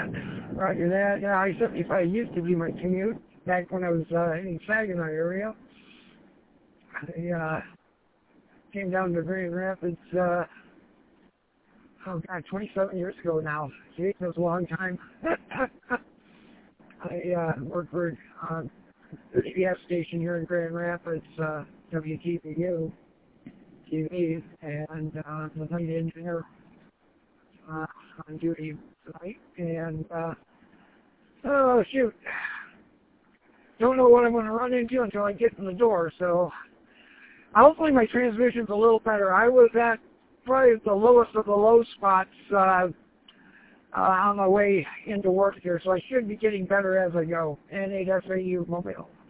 Roger that. Yeah, I-75 used to be my commute back when I was in Saginaw area. I came down to Grand Rapids, 27 years ago now. Gee, that was a long time. I worked for the gas station here in Grand Rapids, WTVU TV, and the night engineer on duty tonight. And, oh, shoot. Don't know what I'm going to run into until I get in the door, so hopefully my transmission's a little better. I was at probably the lowest of the low spots on my way into work here, so I should be getting better as I go. N8SAU Mobile.